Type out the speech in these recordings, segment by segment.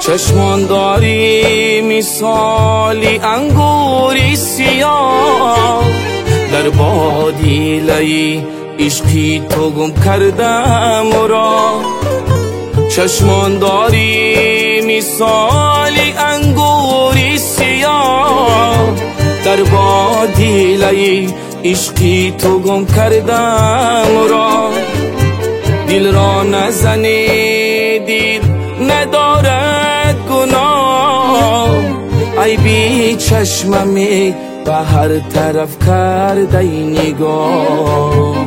چشمان داری مثالی انگوری سیاه، در بادیله‌ی عشقی تو گم کردم را. چشمان داری مثالی انگوری سیاه، در بادیله‌ی عشقی تو گم کردم را. دل را نزنی دل ندارد گناه، ای بی چشممی به هر طرف کرده نگاه.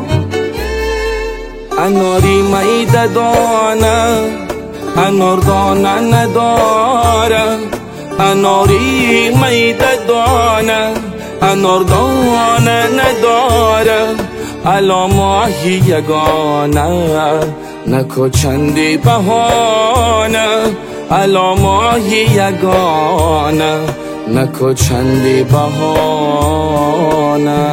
اناری میده دانه انار دانه نداره، اناری میده دانه انار دانه نداره. الا ماهی یگانه نکو چندی بهانه، الا ماهی یگانه نکو چندی بهانه.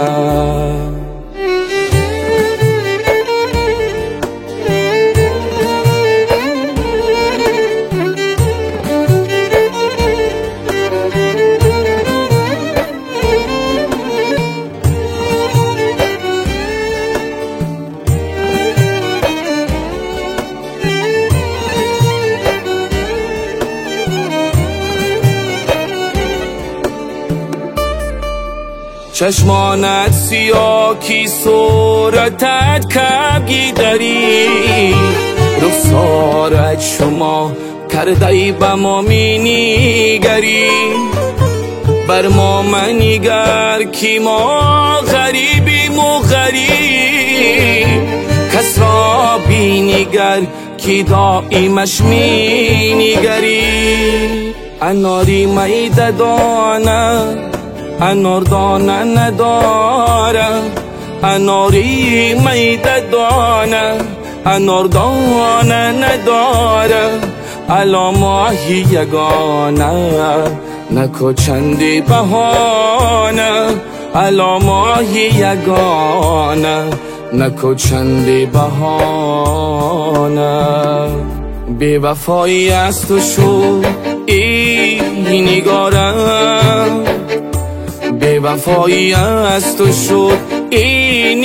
چشمانت سیاه کی صورتت کبگی داری، رخسارت شما کرده به ما می نیگری. بر ما منیگر کی ما غریبیم و غریب، کس را بینیگر کی دائمش می نیگری. اناری میده دانه انار دانه نداره، اناری میده دانه انار دانه نداره. الا ماهی یگانه نکو چندی بهانه، الا ماهی یگانه نکو چندی بهانه. بی وفایی از تو شد این نگارم، بی وفایی از تو شد این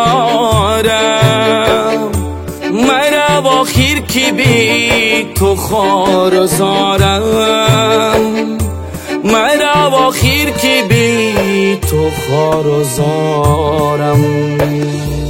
نگارم. مرا آخر کی بی تو خوار و زارم، مرا آخر کی بی تو خوار و زارم.